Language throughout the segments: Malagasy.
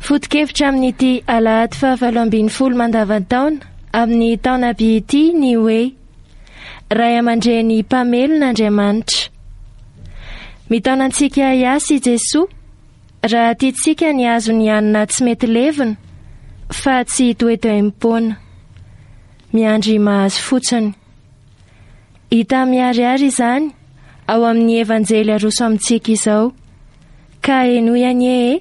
Foto-kevitra amin'ity alahady 7 mandavan-taona amin'ny taona ity ny hoe Ray aman-dreny mpamelona Andriamanitra. Mitaona antsika hiasy i Jesoa raha tiantsika ny azo ny hanina tsy mety levina fa tsy toetoem-pona, miandry mahazo fotsiny. Hita miharihary izany ao amin'ny evanjely aroso amintsika izao. Ka enoy anie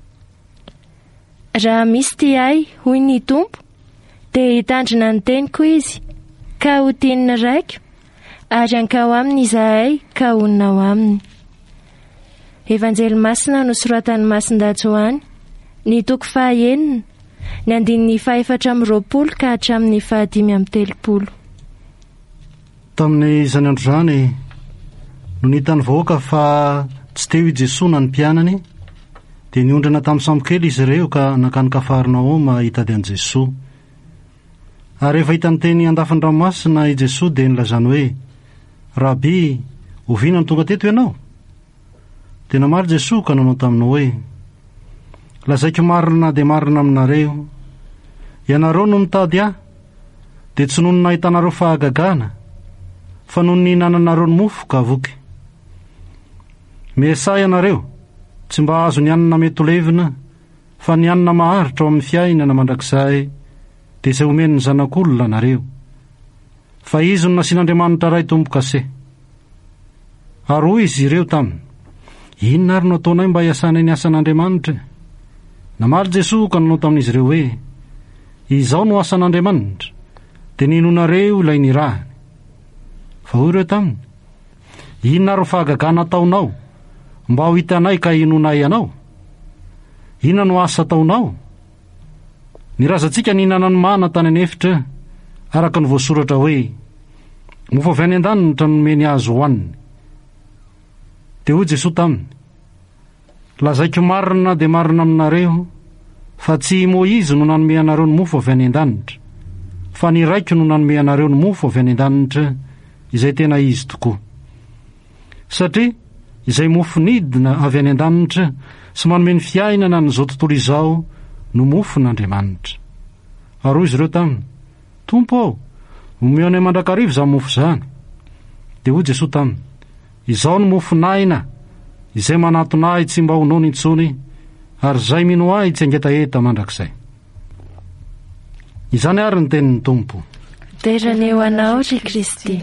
raha misy ty ay hoy ny Tompo, dia hitandrina ny teniko izy, ka ho tiany raiko, ary ankao aminy izahay ka honina ao aminy. Evanjely masina nosoratan'ny Masin-dà Joany, ny toko 9, ny 420 ka hatramin'ny 530. Tamin'ny izany andro izany no nitany vahoaka fa tsy teo i Jesoa na ny mpianany, dia niondrana tamin'ny sambokely izy ireo ka nakany Kafarnaoma hitady an' Jesoa. Ary rehefa hitany teny andafin-dranomasina i Jesoa dia nilazany hoe, Rabi, oviana ny tonga teto ianao? Tena mary Jesoa ka nanao taminy hoe, lazaiko marina dia marina aminareo, ianareo no mitady ahy, dia tsy noho ny nahitanareo fahagagana, fa noho ny nananareo ny mofo ka voky. Miasa ianareo, tsy mba azo ny hanina mety ho levina, fa ny hanina maharitra ao amin'ny fiainana mandrakizay, dia izay omeny ny zanak'olona nareo. Fa izy no nasian'Andriamanitra ray tombo-kase. Ary hoy izy ireo taminy, inona ary no ataonay mba hiasana ny asan'Andriamanitra? Namaly Jesoa ka nanao tamin'izy ireo hoe, izao no asan'Andriamanitra, dia ninonareo ilay nirahany. Fa hoy ireo taminy, inona ary fahagagana ataonao mba ho hitanay ka hinonay ianao? Inona no asa ataonao? Nirazantsika nihinana ny mana tany anefitra, araka ny voasoratra hoe, mofo avy any an-danitra nomeny azo hohaniny. Dia hoy Jesoa taminy, lazaiko marina dia marina aminareo, fa tsy Moizy no nanome anareo ny mofo avy any an-danitra, fa ny raiko no nanome anareo ny mofo avy any an-danitra, izay tena izy tokoa. Satria izay mofo nidina avy any an-danitra sy manome ny fiainana n'izao tontolo izao no mofon'Andriamanitra. Ary hoy izy ireo taminy, Tompo ao, omeo anay mandrakarivo izany mofo izany. Dia hoy Jesoa taminy, izao no mofonaina, izay manatonay tsy mba ho noana intsony, ary izay mino ahy tsy angetaheta mandrakizay. Izany ary ny tenin'ny Tompo. Terana eo anao ry Kristy.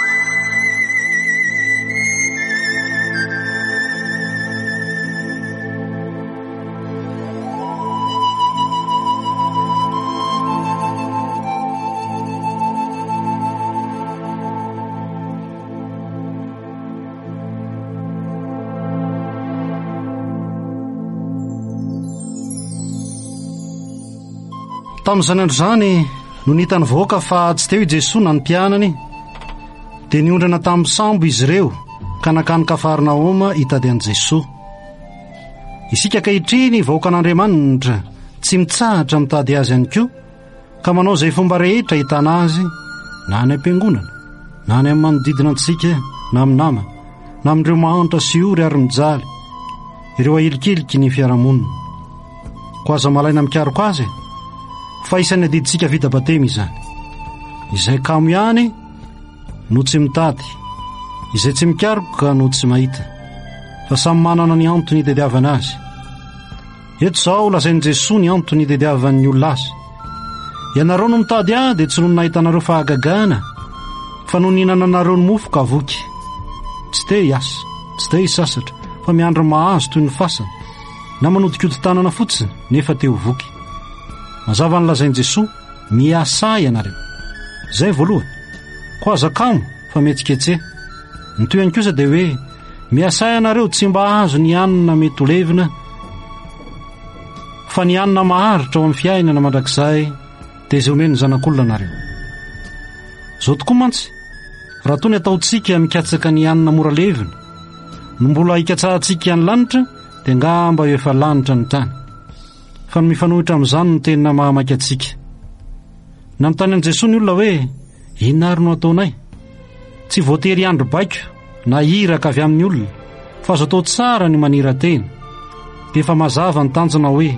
Tamin'izany andro izany no nitany vahoaka fa tsy teo i Jesoa na ny mpianany, dia niondrana tamin'ny sambo izy ireo ka nakany Kafarnaoma hitady an' Jesoa. Isika ankehitriny vahoaka an'Andriamanitra tsy mitsahatra mitady azy ihany koa, ka manao izay fomba rehetra hitana azy, na any am-piangonana, na any amin'ny manodidina antsika, na amin'ny namana, na amin'ireo mahantra sy ory ary mijaly, ireo ahilikiliky ny fiarahamonina. Ko aza malaina mikaroko azy, fa isan'ny adiditsika vita batemy izany. Izay kamo ihany no tsy mitady, izay tsy mikaroka no tsy mahita, fa samy manana ny antony hitadiavana azy. Eto izao lazain'i Jesoa ny antony hitadiavan'ny olona azy. Ianareo no mitady ahy dia tsy noho ny nahitanareo fahagagana, fa noho ny nananareo ny mofo ka voky. Tsy te hiasa, tsy te hisasatra, fa miandry mahazo toy ny fasana, na manodikodi-tanana fotsiny nefa te ho voky. Mazava ny lazain'i Jesoa, miasa ianareo. Zay voalohany. Ko aza kamo fa mietsiketse. Ny toy ihany kosa dia hoe, miasa ianareo tsy mba azo ny hanina mety ho levina, fa ny hanina maharitra ao amin'ny fiainana mandrakizay, dia izay omeny ny zanak'olona nareo. Zao tokoa mantsy, raha toy ny ataontsika mikatsaka ny hanina mora levina, no mbola hikatsahantsika ny lanitra, dia ngamba efa lanitra ny tany. Fa ny mifanohitra amin'izany no tena mahamaiky antsika. Nanontany an' Jesoa ny olona hoe, inona ary no ataonay? Tsy voatery andro baiko na iraka avy amin'ny olona, fa azo atao tsara ny manira-tena. Dia efa mazava ny tanjona hoe,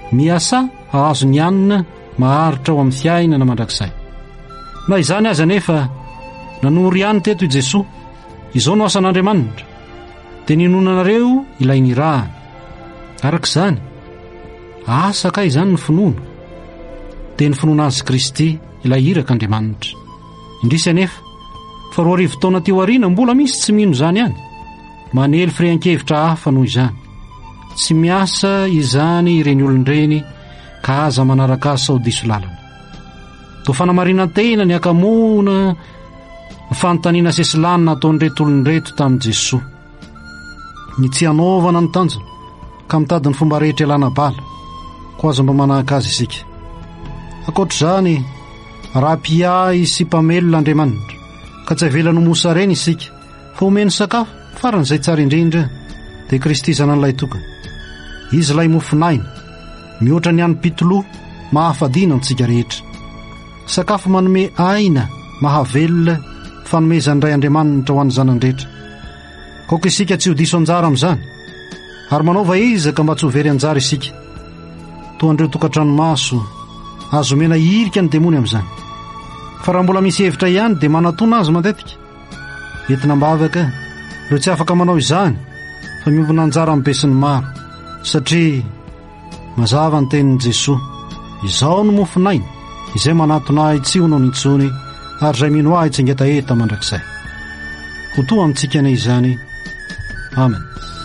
miasa ahazo ny anina maharitra ao amin'ny fiainana mandrakizay. Na izany aza nefa nanory ihany teto i Jesosy, izao no asan'Andriamanitra, dia ninonanareo ilay nirahany. Arak'izany, asa ka izany ny finoana, dia ny finoana azy Kristy ilay iraka Andriamanitra. Indrisy anefa fa 4 taona teo aoriana mbola misy tsy mino izany ihany, manely firehan-kevitra hafa noho izany. Tsy miasa izany ireny olon-dreny ka aza manaraka azy sao diso lalana. Toa fanamarinantena ny akamoana ny fanontaniana sesilana ataon'reto olon-dreto tamin'i Jesosy. Ny tsy hanaovana ny tanjona ka mitady ny fomba rehetra ilana bala, ko aza mba manahaka azy isika. Ankoatr'izany, raha-piay sy mpamelon'Andriamanitra ka tsy avelany mosa reny isika fa omeny sakafo faran'izay tsara indrindra dia Kristy zanan'ilay tokana. Izy ilay mofinaina mihoatra ny any pitoloha mahafadina antsika rehetra, sakafo manome aina mahavelona fanomezany ray Andriamanitra ho an'ny zanany-drehetra. Kaoka isika tsy ho diso anjara amin'izany ary manaova ezaka mba tsy ho very anjara isika, toa andreo tokantranomaso azo omena hirika ny demony amin'izany. Fa raha mbola misy hevitra ihany dia manatona azy matetika. Entina mbavaka ireo tsy afaka manao izany fa miombona anjara amin'ny be sy ny maro, satria mazava ny tenin'i Jesosy, izao no mofinaina izay manatona ahy tsy ho noho ny intsony ary izay mino ahy tsy ingetaheta mandrakizay. Ho toa amintsika ny izany. Amen.